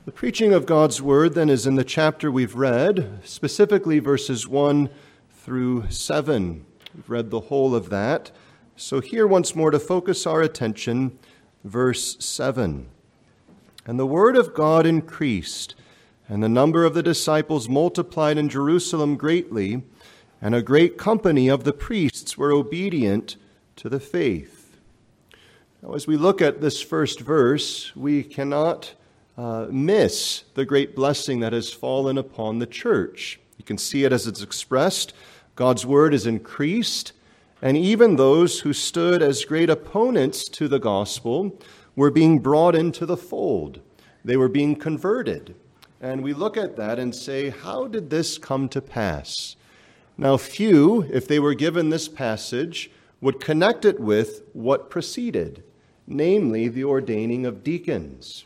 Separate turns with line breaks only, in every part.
The preaching of God's Word then is in the chapter we've read, specifically verses 1 through 7. We've read the whole of that. So here once more to focus our attention, verse 7. And the word of God increased, and the number of the disciples multiplied in Jerusalem greatly, and a great company of the priests were obedient to the faith. Now, as we look at this first verse, we cannot miss the great blessing that has fallen upon the church. You can see it as it's expressed. God's word is increased, and even those who stood as great opponents to the gospel were being brought into the fold. They were being converted. And we look at that and say, how did this come to pass? Now, few, if they were given this passage, would connect it with what preceded, namely the ordaining of deacons.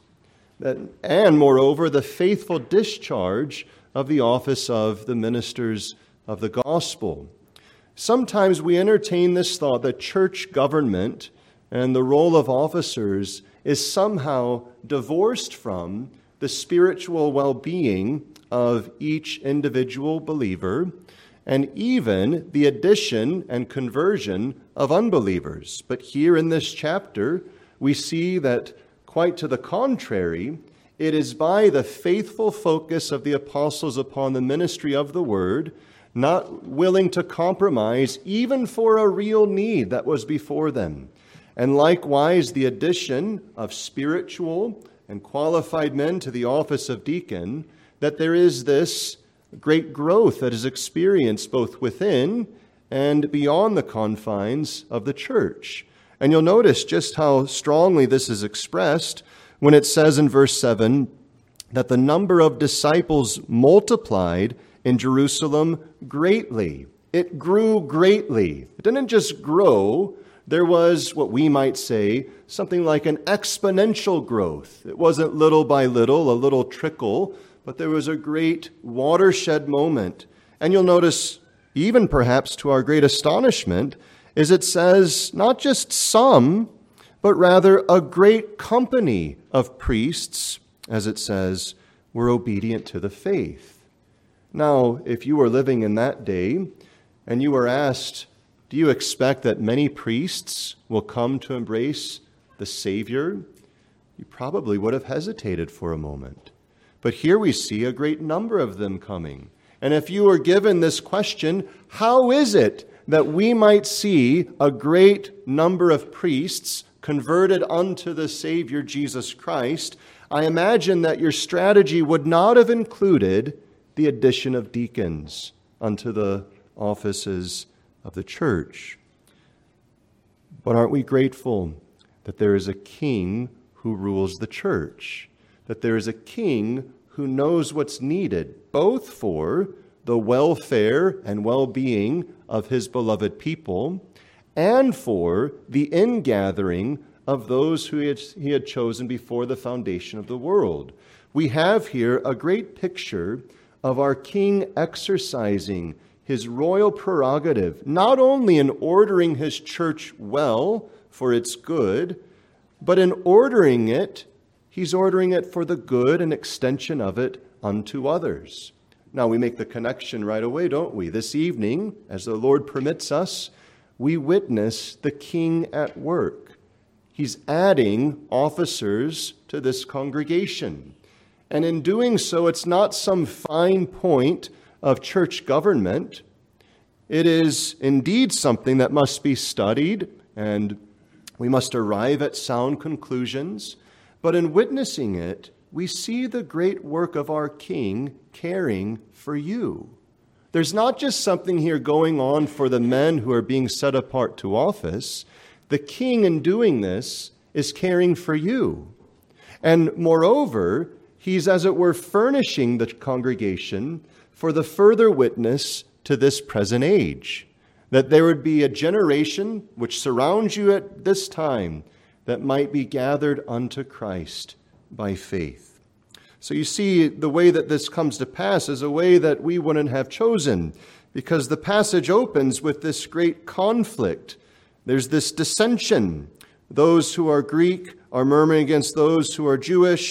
And moreover, the faithful discharge of the office of the ministers of the gospel. Sometimes we entertain this thought that church government and the role of officers is somehow divorced from the spiritual well-being of each individual believer, and even the addition and conversion of unbelievers. But here in this chapter, we see that quite to the contrary, it is by the faithful focus of the apostles upon the ministry of the word, not willing to compromise even for a real need that was before them. And likewise, the addition of spiritual and qualified men to the office of deacon, that there is this great growth that is experienced both within and beyond the confines of the church. And you'll notice just how strongly this is expressed when it says in verse 7 that the number of disciples multiplied in Jerusalem greatly. It grew greatly. It didn't just grow. There was what we might say something like an exponential growth. It wasn't little by little, a little trickle, but there was a great watershed moment. And you'll notice, even perhaps to our great astonishment, is it says not just some, but rather a great company of priests, as it says, were obedient to the faith. Now, if you were living in that day and you were asked, do you expect that many priests will come to embrace the Savior? You probably would have hesitated for a moment. But here we see a great number of them coming. And if you were given this question, how is it that we might see a great number of priests converted unto the Savior Jesus Christ, I imagine that your strategy would not have included the addition of deacons unto the offices of the church. But aren't we grateful that there is a king who rules the church, that there is a king who knows what's needed, both for the welfare and well-being of his beloved people, and for the ingathering of those who he had chosen before the foundation of the world. We have here a great picture of our King exercising his royal prerogative, not only in ordering his church well for its good, but in ordering it, he's ordering it for the good and extension of it unto others. Now, we make the connection right away, don't we? This evening, as the Lord permits us, we witness the King at work. He's adding officers to this congregation. And in doing so, it's not some fine point of church government. It is indeed something that must be studied, and we must arrive at sound conclusions. But in witnessing it, we see the great work of our King caring for you. There's not just something here going on for the men who are being set apart to office. The King, in doing this, is caring for you. And moreover, he's, as it were, furnishing the congregation for the further witness to this present age, that there would be a generation which surrounds you at this time that might be gathered unto Christ by faith. So you see, the way that this comes to pass is a way that we wouldn't have chosen, because the passage opens with this great conflict. There's this dissension. Those who are Greek are murmuring against those who are Jewish,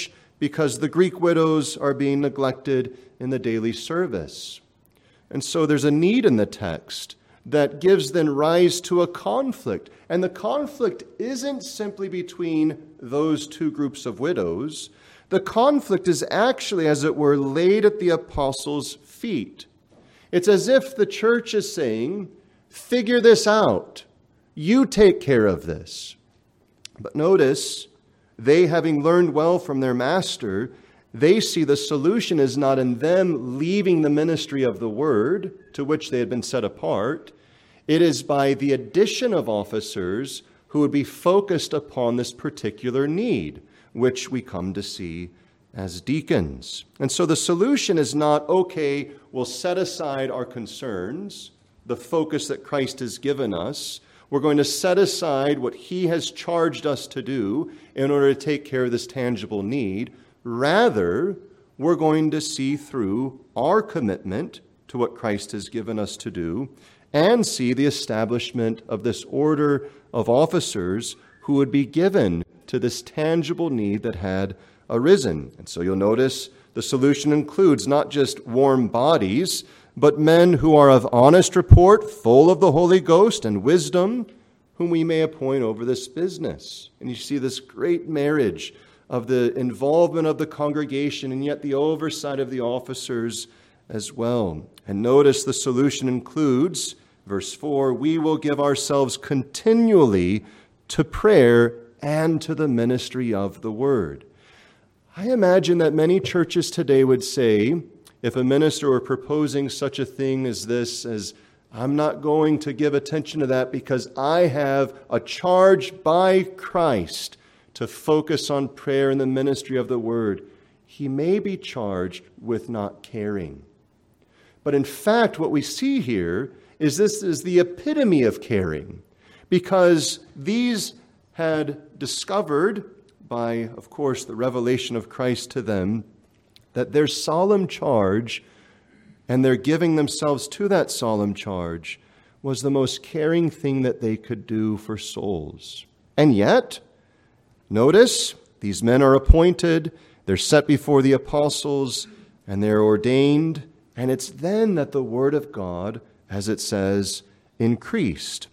because the Greek widows are being neglected in the daily service. And so there's a need in the text that gives then rise to a conflict. And the conflict isn't simply between those two groups of widows. The conflict is actually, as it were, laid at the apostles' feet. It's as if the church is saying, figure this out. You take care of this. But notice, they, having learned well from their master, they see the solution is not in them leaving the ministry of the word to which they had been set apart. It is by the addition of officers who would be focused upon this particular need, which we come to see as deacons. And so the solution is not, okay, we'll set aside our concerns, the focus that Christ has given us. We're going to set aside what he has charged us to do in order to take care of this tangible need. Rather, we're going to see through our commitment to what Christ has given us to do and see the establishment of this order of officers who would be given to this tangible need that had arisen. And so you'll notice the solution includes not just warm bodies, but men who are of honest report, full of the Holy Ghost and wisdom, whom we may appoint over this business. And you see this great marriage of the involvement of the congregation and yet the oversight of the officers as well. And notice the solution includes, verse 4, we will give ourselves continually to prayer and to the ministry of the word. I imagine that many churches today would say, if a minister were proposing such a thing as this, as I'm not going to give attention to that because I have a charge by Christ to focus on prayer and the ministry of the word, he may be charged with not caring. But in fact, what we see here is this is the epitome of caring, because these had discovered by, of course, the revelation of Christ to them, that their solemn charge and their giving themselves to that solemn charge was the most caring thing that they could do for souls. And yet, notice, these men are appointed, they're set before the apostles, and they're ordained, and it's then that the word of God, as it says, increased,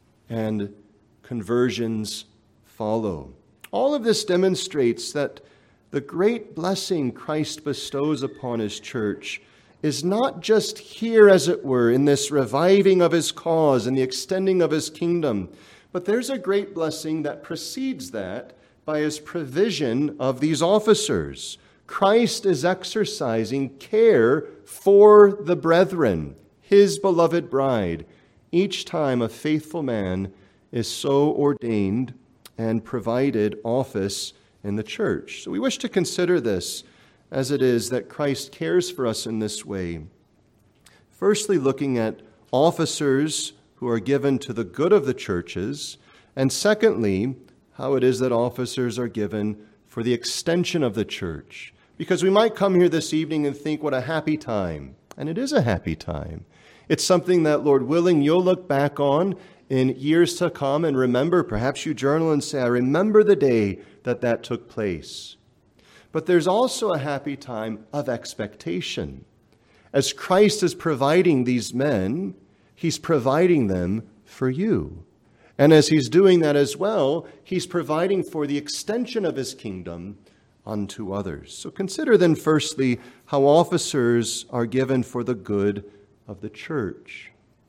and conversions follow. All of this demonstrates that the great blessing Christ bestows upon his church is not just here, as it were, in this reviving of his cause and the extending of his kingdom, but there's a great blessing that precedes that by his provision of these officers. Christ is exercising care for the brethren, his beloved bride, each time a faithful man is so ordained and provided office in the church. So we wish to consider this as it is that Christ cares for us in this way. Firstly, looking at officers who are given to the good of the churches, and secondly, how it is that officers are given for the extension of the church. Because we might come here this evening and think, what a happy time. And it is a happy time. It's something that, Lord willing, you'll look back on in years to come and remember. Perhaps you journal and say, I remember the day that took place. But there's also a happy time of expectation. As Christ is providing these men, he's providing them for you. And as he's doing that as well, he's providing for the extension of his kingdom unto others. So consider then firstly how officers are given for the good of the church.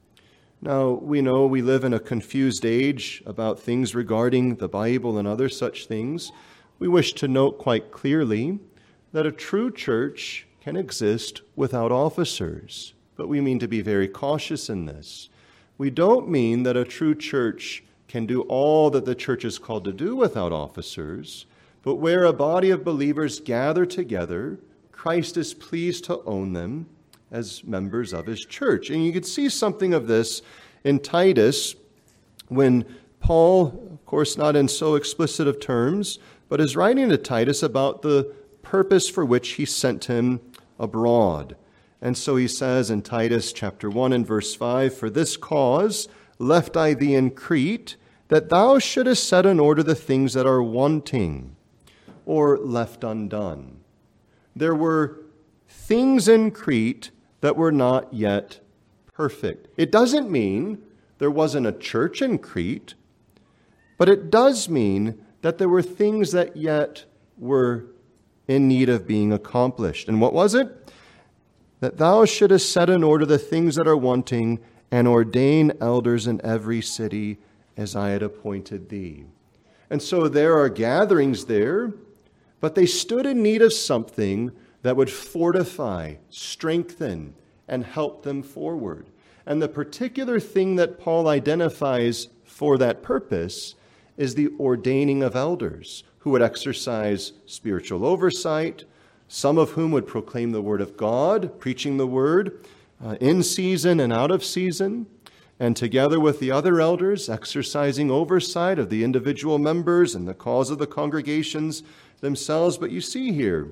Now, we know we live in a confused age about things regarding the Bible and other such things. We wish to note quite clearly that a true church can exist without officers, but we mean to be very cautious in this. We don't mean that a true church can do all that the church is called to do without officers, but where a body of believers gather together, Christ is pleased to own them as members of his church. And you can see something of this in Titus when Paul, of course not in so explicit of terms, but is writing to Titus about the purpose for which he sent him abroad. And so he says in Titus chapter 1 and verse 5, For this cause left I thee in Crete, that thou shouldest set in order the things that are wanting. or left undone. There were things in Crete that were not yet perfect. It doesn't mean there wasn't a church in Crete, but it does mean that there were things that yet were in need of being accomplished. And what was it? That thou shouldest set in order the things that are wanting, and ordain elders in every city as I had appointed thee. And so there are gatherings there, but they stood in need of something that would fortify, strengthen, and help them forward. And the particular thing that Paul identifies for that purpose is the ordaining of elders who would exercise spiritual oversight, some of whom would proclaim the word of God, preaching the word in season and out of season, and together with the other elders, exercising oversight of the individual members and the cause of the congregations themselves. But you see here,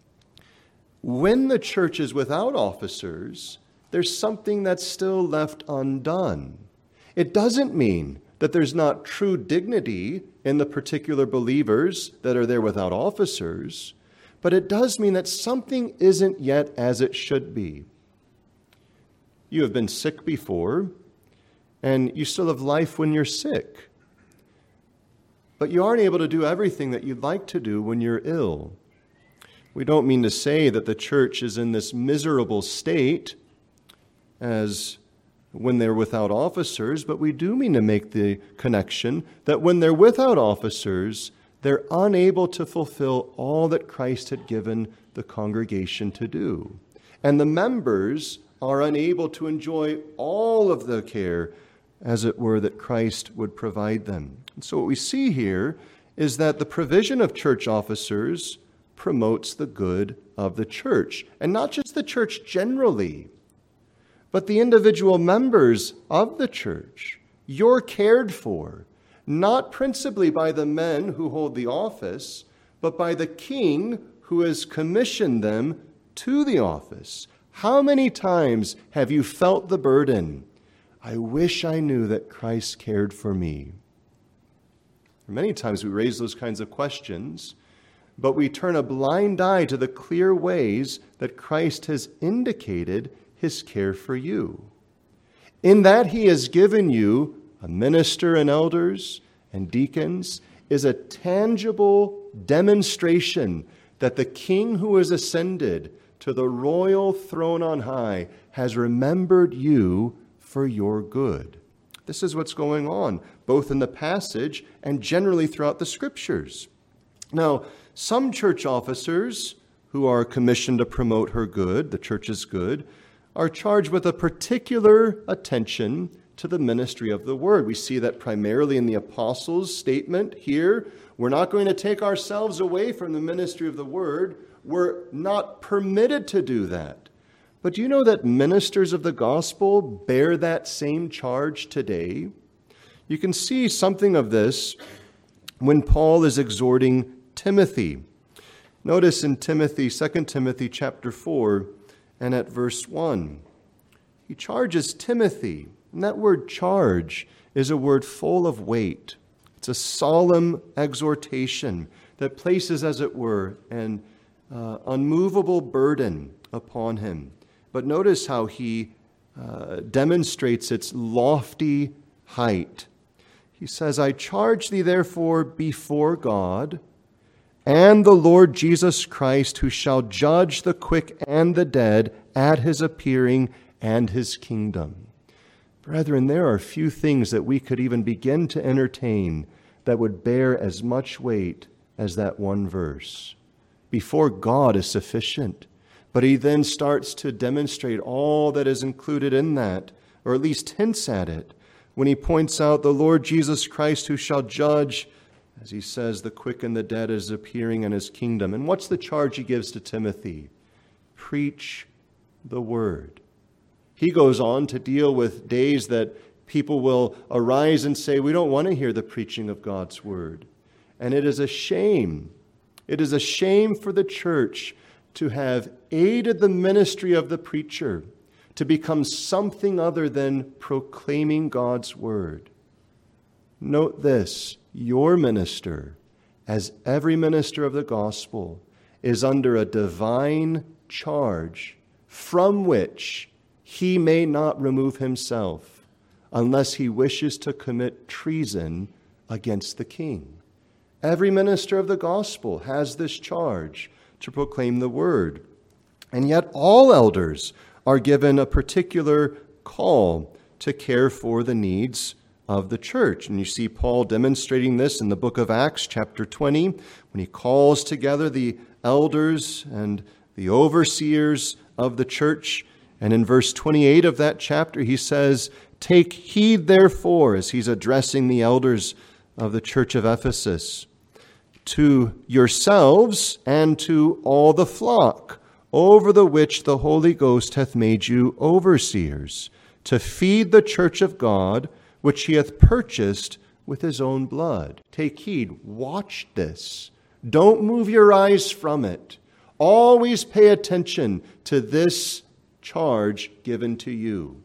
when the church is without officers, there's something that's still left undone. It doesn't mean that there's not true dignity in the particular believers that are there without officers, but it does mean that something isn't yet as it should be. You have been sick before, and you still have life when you're sick. But you aren't able to do everything that you'd like to do when you're ill. We don't mean to say that the church is in this miserable state as when they're without officers, but we do mean to make the connection that when they're without officers, they're unable to fulfill all that Christ had given the congregation to do. And the members are unable to enjoy all of the care, as it were, that Christ would provide them. And so what we see here is that the provision of church officers promotes the good of the church. And not just the church generally, but the individual members of the church. You're cared for, not principally by the men who hold the office, but by the king who has commissioned them to the office. How many times have you felt the burden? I wish I knew that Christ cared for me. Many times we raise those kinds of questions, but we turn a blind eye to the clear ways that Christ has indicated his care for you. In that he has given you a minister and elders and deacons is a tangible demonstration that the King who has ascended to the royal throne on high has remembered you for your good. This is what's going on, both in the passage and generally throughout the Scriptures. Now, some church officers who are commissioned to promote her good, the church's good, are charged with a particular attention to the ministry of the word. We see that primarily in the apostles' statement here. We're not going to take ourselves away from the ministry of the word. We're not permitted to do that. But do you know that ministers of the gospel bear that same charge today? You can see something of this when Paul is exhorting Timothy. Notice in 2 Timothy chapter 4 and at verse 1. He charges Timothy, and that word charge is a word full of weight. It's a solemn exhortation that places, as it were, an unmovable burden upon him. But notice how he demonstrates its lofty height. He says, I charge thee therefore before God and the Lord Jesus Christ, who shall judge the quick and the dead at his appearing and his kingdom. Brethren, there are few things that we could even begin to entertain that would bear as much weight as that one verse. Before God is sufficient. But he then starts to demonstrate all that is included in that, or at least hints at it, when he points out the Lord Jesus Christ who shall judge, as he says, the quick and the dead is appearing in his kingdom. And what's the charge he gives to Timothy? Preach the word. He goes on to deal with days that people will arise and say, we don't want to hear the preaching of God's word. And it is a shame. It is a shame for the church to have aided the ministry of the preacher to become something other than proclaiming God's word. Note this, your minister as every minister of the gospel is under a divine charge from which he may not remove himself unless he wishes to commit treason against the king. Every minister of the gospel has this charge to proclaim the word. And yet all elders are given a particular call to care for the needs of the church. And you see Paul demonstrating this in the book of Acts, chapter 20, when he calls together the elders and the overseers of the church. And in verse 28 of that chapter, he says, "Take heed, therefore," as he's addressing the elders of the church of Ephesus, "to yourselves and to all the flock, over the which the Holy Ghost hath made you overseers, to feed the church of God, which he hath purchased with his own blood." Take heed. Watch this. Don't move your eyes from it. Always pay attention to this charge given to you.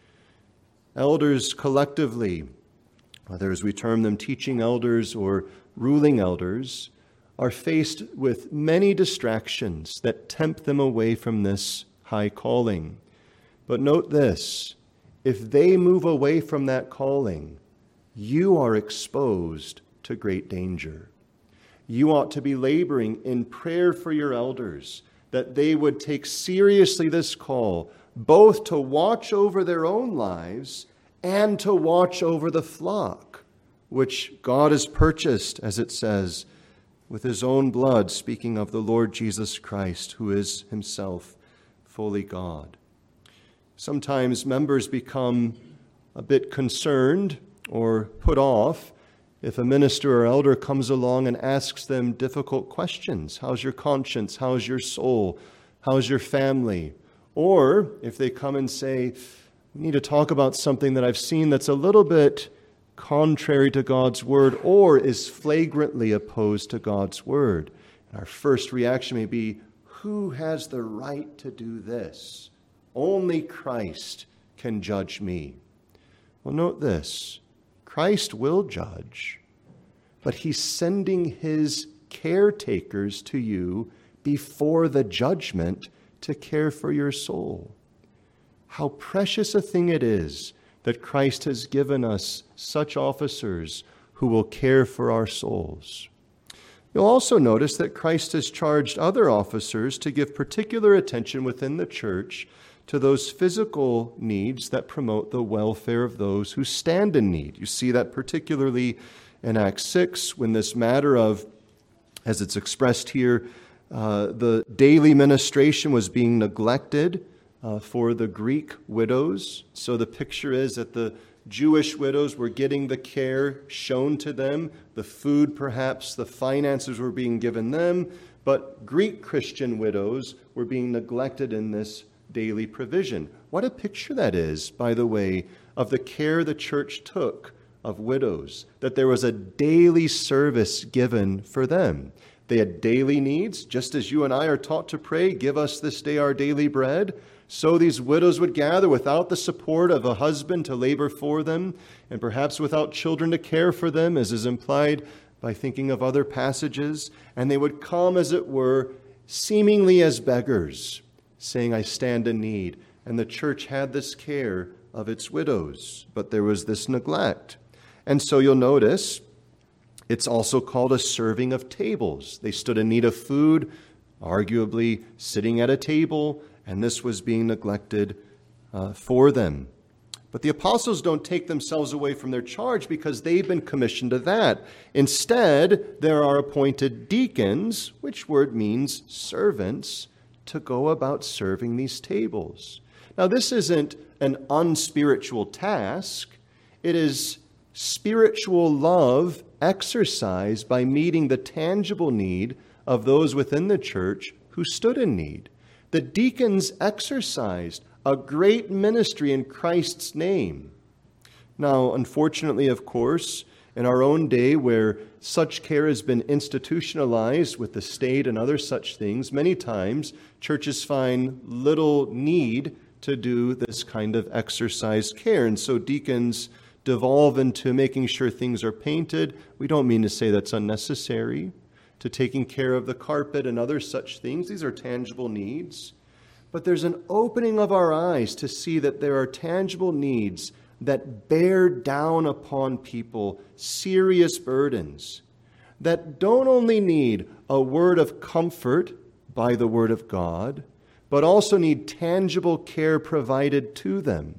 Elders collectively, whether as we term them teaching elders or ruling elders, are faced with many distractions that tempt them away from this high calling. But note this, if they move away from that calling, you are exposed to great danger. You ought to be laboring in prayer for your elders, that they would take seriously this call, both to watch over their own lives and to watch over the flock, which God has purchased, as it says, with his own blood, speaking of the Lord Jesus Christ, who is himself fully God. Sometimes members become a bit concerned or put off if a minister or elder comes along and asks them difficult questions. How's your conscience? How's your soul? How's your family? Or if they come and say, we need to talk about something that I've seen that's a little bit contrary to God's word or is flagrantly opposed to God's word. And our first reaction may be, who has the right to do this? Only Christ can judge me. Well, note this. Christ will judge, but he's sending his caretakers to you before the judgment to care for your soul. How precious a thing it is that Christ has given us such officers who will care for our souls. You'll also notice that Christ has charged other officers to give particular attention within the church to those physical needs that promote the welfare of those who stand in need. You see that particularly in Acts 6, when this matter of, as it's expressed here, the daily ministration was being neglected for the Greek widows. So the picture is that the Jewish widows were getting the care shown to them, the food perhaps, the finances were being given them, but Greek Christian widows were being neglected in this daily provision. What a picture that is, by the way, of the care the church took of widows, that there was a daily service given for them. They had daily needs, just as you and I are taught to pray, give us this day our daily bread. So these widows would gather without the support of a husband to labor for them, and perhaps without children to care for them, as is implied by thinking of other passages. And they would come, as it were, seemingly as beggars, saying, I stand in need. And the church had this care of its widows, but there was this neglect. And so you'll notice it's also called a serving of tables. They stood in need of food, arguably sitting at a table, and this was being neglected for them. But the apostles don't take themselves away from their charge because they've been commissioned to that. Instead, there are appointed deacons, which word means servants, to go about serving these tables. Now, this isn't an unspiritual task. It is spiritual love exercised by meeting the tangible need of those within the church who stood in need. The deacons exercised a great ministry in Christ's name. Now, unfortunately, of course, in our own day where such care has been institutionalized with the state and other such things, many times churches find little need to do this kind of exercise care. And so deacons devolve into making sure things are painted. We don't mean to say that's unnecessary. To taking care of the carpet and other such things. These are tangible needs. But there's an opening of our eyes to see that there are tangible needs that bear down upon people serious burdens, that don't only need a word of comfort by the Word of God, but also need tangible care provided to them.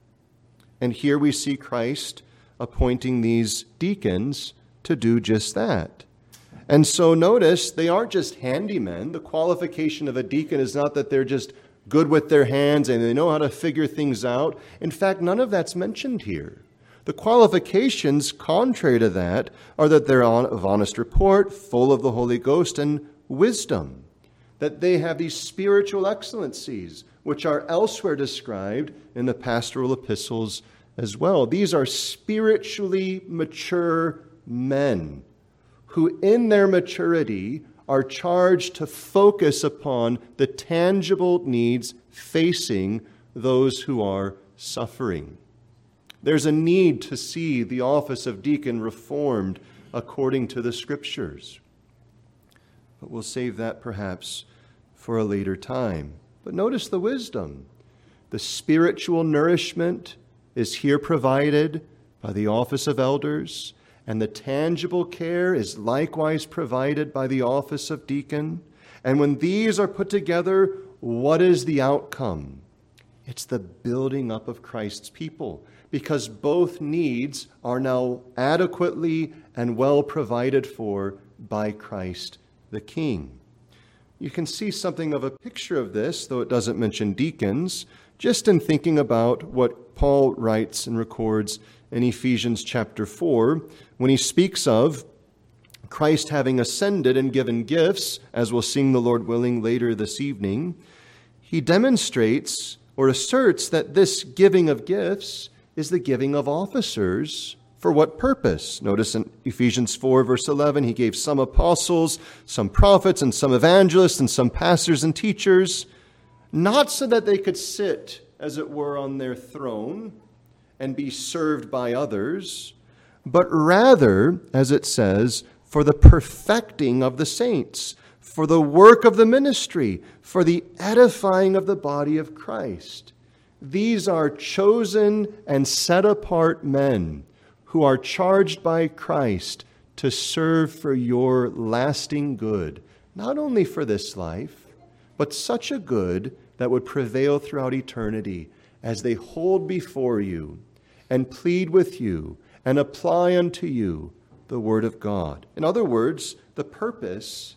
And here we see Christ appointing these deacons to do just that. And so notice, they aren't just handymen. The qualification of a deacon is not that they're just good with their hands and they know how to figure things out. In fact, none of that's mentioned here. The qualifications, contrary to that, are that they're of honest report, full of the Holy Ghost and wisdom, that they have these spiritual excellencies, which are elsewhere described in the pastoral epistles as well. These are spiritually mature men who in their maturity are charged to focus upon the tangible needs facing those who are suffering. There's a need to see the office of deacon reformed according to the Scriptures. But we'll save that perhaps for a later time. But notice the wisdom. The spiritual nourishment is here provided by the office of elders, and the tangible care is likewise provided by the office of deacon. And when these are put together, what is the outcome? It's the building up of Christ's people, because both needs are now adequately and well provided for by Christ the King. You can see something of a picture of this, though it doesn't mention deacons, just in thinking about what Paul writes and records in Ephesians chapter 4, when he speaks of Christ having ascended and given gifts, as we'll sing the Lord willing later this evening. He demonstrates or asserts that this giving of gifts is the giving of officers. For what purpose? Notice in Ephesians 4, verse 11, he gave some apostles, some prophets, and some evangelists, and some pastors and teachers, not so that they could sit, as it were, on their throne and be served by others, but rather, as it says, for the perfecting of the saints, for the work of the ministry, for the edifying of the body of Christ. These are chosen and set apart men who are charged by Christ to serve for your lasting good, not only for this life, but such a good that would prevail throughout eternity as they hold before you and plead with you and apply unto you the word of God. In other words, the purpose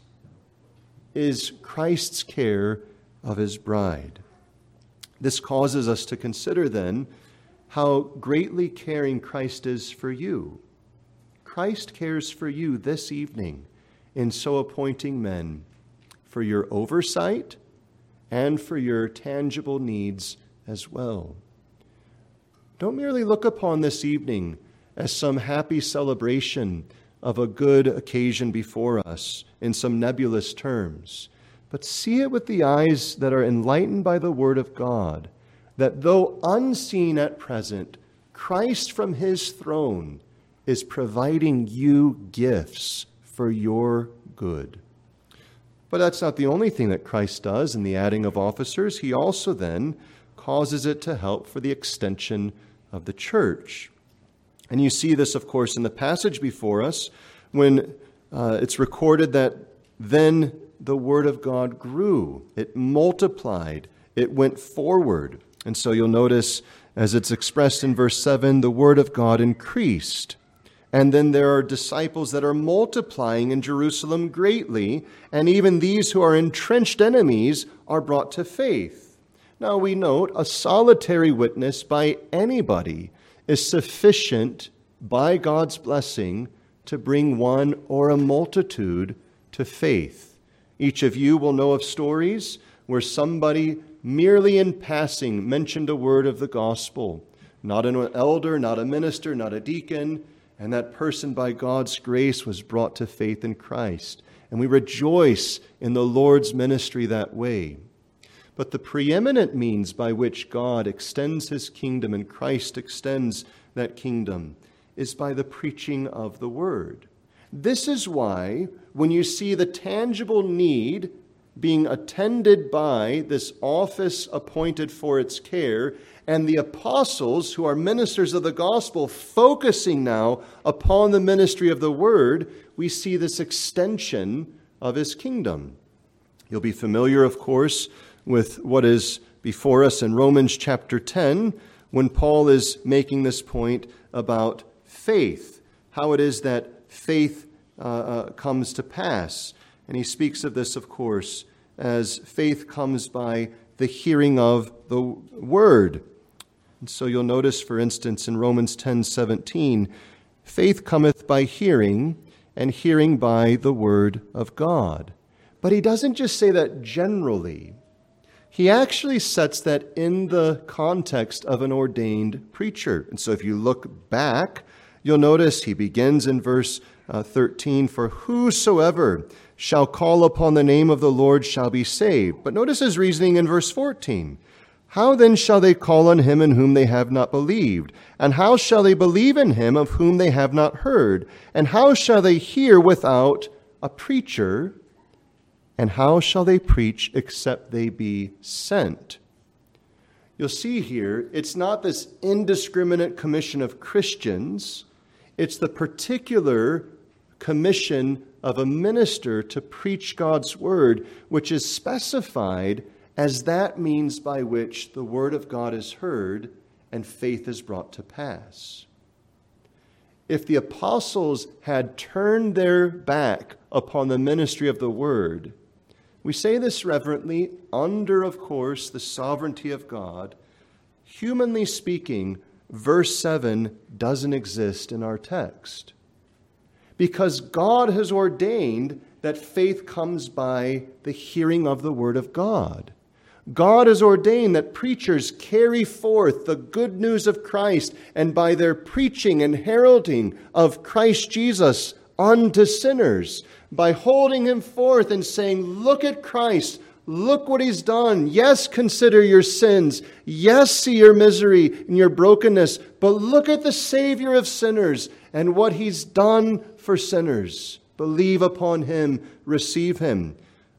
is Christ's care of his bride. This causes us to consider then how greatly caring Christ is for you. Christ cares for you this evening in so appointing men for your oversight and for your tangible needs as well. Don't merely look upon this evening as some happy celebration of a good occasion before us in some nebulous terms, but see it with the eyes that are enlightened by the Word of God, that though unseen at present, Christ from his throne is providing you gifts for your good. But that's not the only thing that Christ does in the adding of officers. He also then causes it to help for the extension of the church. And you see this, of course, in the passage before us when it's recorded that then the word of God grew. It multiplied. It went forward. And so you'll notice, as it's expressed in verse 7, the word of God increased. And then there are disciples that are multiplying in Jerusalem greatly, and even these who are entrenched enemies are brought to faith. Now we note a solitary witness by anybody is sufficient by God's blessing to bring one or a multitude to faith. Each of you will know of stories where somebody merely in passing mentioned a word of the gospel, not an elder, not a minister, not a deacon, and that person by God's grace was brought to faith in Christ. And we rejoice in the Lord's ministry that way. But the preeminent means by which God extends his kingdom and Christ extends that kingdom is by the preaching of the word. This is why when you see the tangible need being attended by this office appointed for its care, and the apostles, who are ministers of the gospel, focusing now upon the ministry of the word, we see this extension of his kingdom. You'll be familiar, of course, with what is before us in Romans chapter 10, when Paul is making this point about faith, how it is that faith comes to pass. And he speaks of this, of course, as faith comes by the hearing of the word. And so you'll notice, for instance, in Romans 10:17, faith cometh by hearing, and hearing by the word of God. But he doesn't just say that generally. He actually sets that in the context of an ordained preacher. And so if you look back, you'll notice he begins in verse 13, for whosoever shall call upon the name of the Lord shall be saved. But notice his reasoning in verse 14. How then shall they call on him in whom they have not believed? And how shall they believe in him of whom they have not heard? And how shall they hear without a preacher? And how shall they preach except they be sent? You'll see here, it's not this indiscriminate commission of Christians. It's the particular commission of a minister to preach God's word, which is specified as that means by which the word of God is heard and faith is brought to pass. If the apostles had turned their back upon the ministry of the word, we say this reverently, under, of course, the sovereignty of God. Humanly speaking, verse 7 doesn't exist in our text. Because God has ordained that faith comes by the hearing of the word of God. God has ordained that preachers carry forth the good news of Christ, and by their preaching and heralding of Christ Jesus unto sinners, by holding him forth and saying, look at Christ, look what he's done. Yes, consider your sins. Yes, see your misery and your brokenness, but look at the Savior of sinners and what he's done for sinners. Believe upon him, receive him.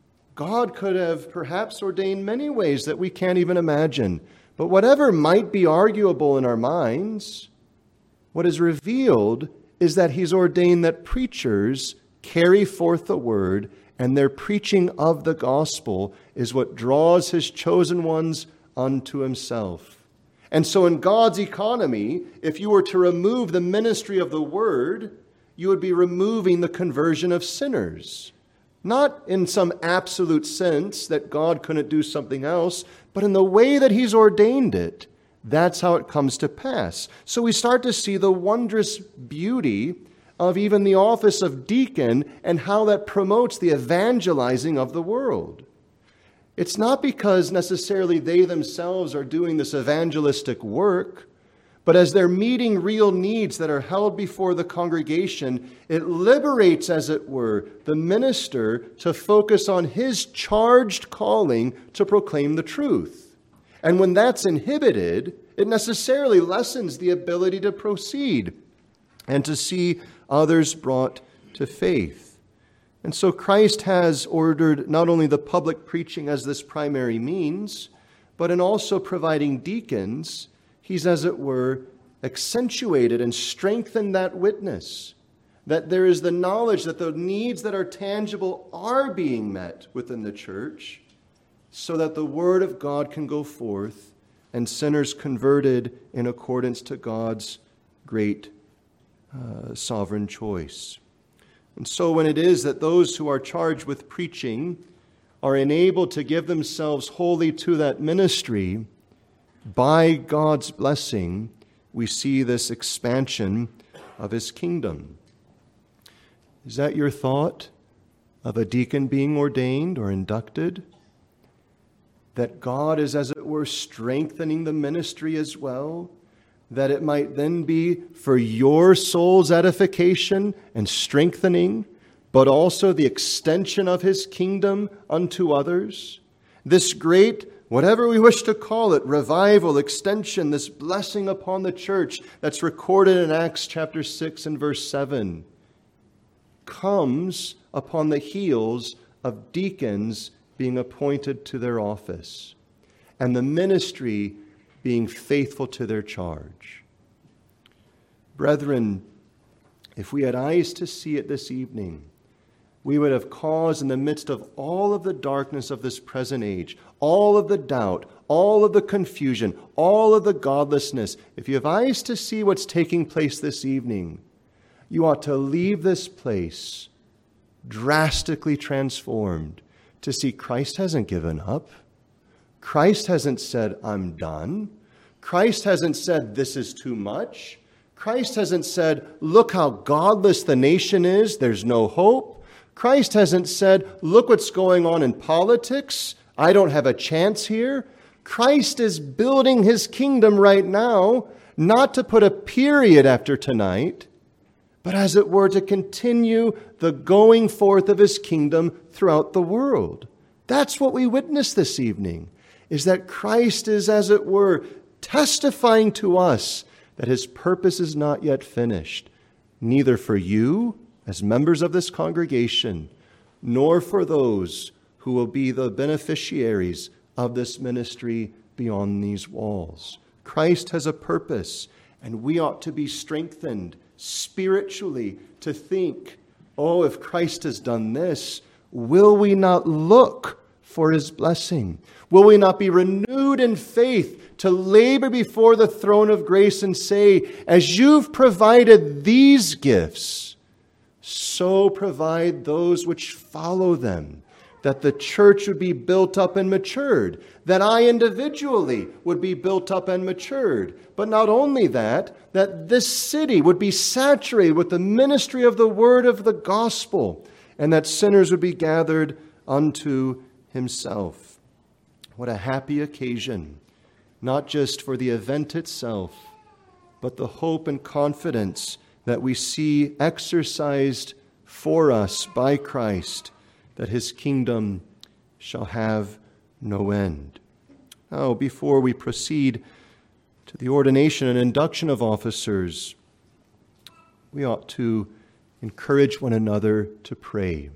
God could have perhaps ordained many ways that we can't even imagine. But whatever might be arguable in our minds, what is revealed is that he's ordained that preachers carry forth the word, and their preaching of the gospel is what draws his chosen ones unto himself. And so in God's economy, if you were to remove the ministry of the word, you would be removing the conversion of sinners. Not in some absolute sense that God couldn't do something else, but in the way that he's ordained it. That's how it comes to pass. So we start to see the wondrous beauty of even the office of deacon and how that promotes the evangelizing of the world. It's not because necessarily they themselves are doing this evangelistic work, but as they're meeting real needs that are held before the congregation, it liberates, as it were, the minister to focus on his charged calling to proclaim the truth. And when that's inhibited, it necessarily lessens the ability to proceed and to see others brought to faith. And so Christ has ordered not only the public preaching as this primary means, but in also providing deacons, he's, as it were, accentuated and strengthened that witness, that there is the knowledge that the needs that are tangible are being met within the church, so that the word of God can go forth and sinners converted in accordance to God's great sovereign choice. And so when it is that those who are charged with preaching are enabled to give themselves wholly to that ministry, by God's blessing, we see this expansion of his kingdom. Is that your thought of a deacon being ordained or inducted? That God is, as it were, strengthening the ministry as well, that it might then be for your soul's edification and strengthening, but also the extension of his kingdom unto others. This great whatever we wish to call it, revival, extension, this blessing upon the church that's recorded in Acts chapter 6 and verse 7, comes upon the heels of deacons being appointed to their office and the ministry being faithful to their charge. Brethren, if we had eyes to see it this evening, we would have cause in the midst of all of the darkness of this present age, all of the doubt, all of the confusion, all of the godlessness. If you have eyes to see what's taking place this evening, you ought to leave this place drastically transformed to see Christ hasn't given up. Christ hasn't said, I'm done. Christ hasn't said, this is too much. Christ hasn't said, look how godless the nation is, there's no hope. Christ hasn't said, look what's going on in politics, I don't have a chance here. Christ is building his kingdom right now, not to put a period after tonight, but as it were to continue the going forth of his kingdom throughout the world. That's what we witness this evening, is that Christ is, as it were, testifying to us that his purpose is not yet finished, neither for you as members of this congregation, nor for those who will be the beneficiaries of this ministry beyond these walls. Christ has a purpose, and we ought to be strengthened spiritually to think, oh, if Christ has done this, will we not look for his blessing? Will we not be renewed in faith to labor before the throne of grace and say, as you've provided these gifts, so provide those which follow them, that the church would be built up and matured, that I individually would be built up and matured. But not only that, that this city would be saturated with the ministry of the word of the gospel, and that sinners would be gathered unto himself. What a happy occasion, not just for the event itself, but the hope and confidence that we see exercised for us by Christ, that his kingdom shall have no end. Now, before we proceed to the ordination and induction of officers, we ought to encourage one another to pray.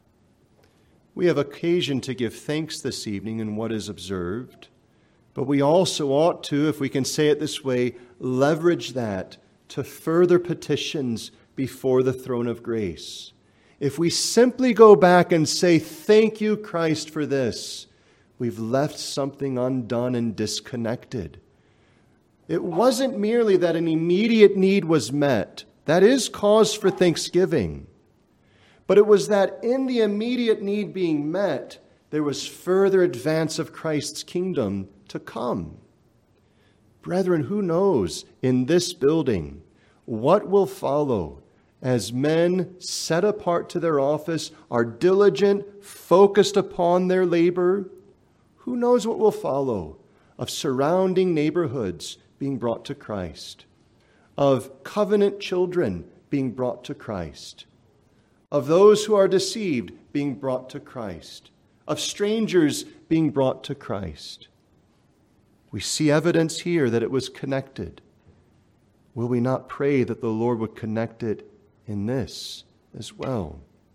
We have occasion to give thanks this evening in what is observed, but we also ought to, if we can say it this way, leverage that to further petitions before the throne of grace. If we simply go back and say, thank you, Christ, for this, we've left something undone and disconnected. It wasn't merely that an immediate need was met. That is cause for thanksgiving. But it was that in the immediate need being met, there was further advance of Christ's kingdom to come. Brethren, who knows in this building what will follow as men set apart to their office are diligent, focused upon their labor? Who knows what will follow of surrounding neighborhoods being brought to Christ, of covenant children being brought to Christ, of those who are deceived being brought to Christ, of strangers being brought to Christ. We see evidence here that it was connected. Will we not pray that the Lord would connect it in this as well?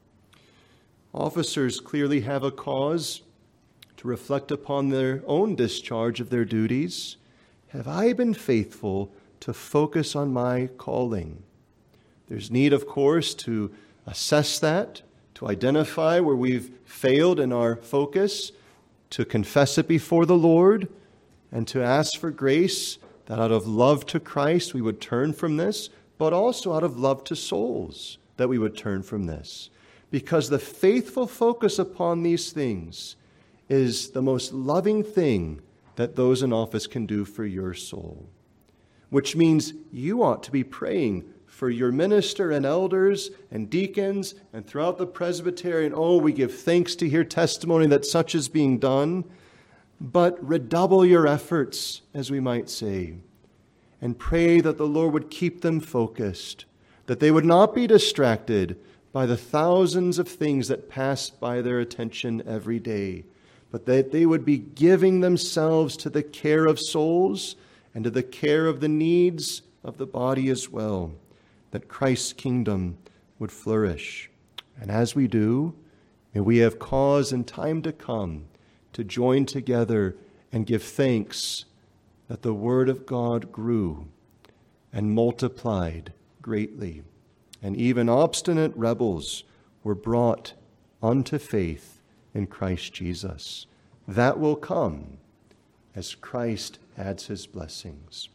Officers clearly have a cause to reflect upon their own discharge of their duties. Have I been faithful to focus on my calling? There's need, of course, to assess that, to identify where we've failed in our focus, to confess it before the Lord, and to ask for grace that out of love to Christ we would turn from this, but also out of love to souls that we would turn from this. Because the faithful focus upon these things is the most loving thing that those in office can do for your soul. Which means you ought to be praying for your minister and elders and deacons and throughout the presbytery. Oh, we give thanks to hear testimony that such is being done. But redouble your efforts, as we might say, and pray that the Lord would keep them focused, that they would not be distracted by the thousands of things that pass by their attention every day, but that they would be giving themselves to the care of souls and to the care of the needs of the body as well, that Christ's kingdom would flourish. And as we do, may we have cause in time to come to join together and give thanks that the word of God grew and multiplied greatly, and even obstinate rebels were brought unto faith in Christ Jesus. That will come as Christ adds his blessings.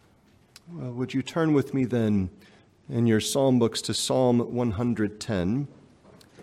Well, would you turn with me then in your psalm books to Psalm 110?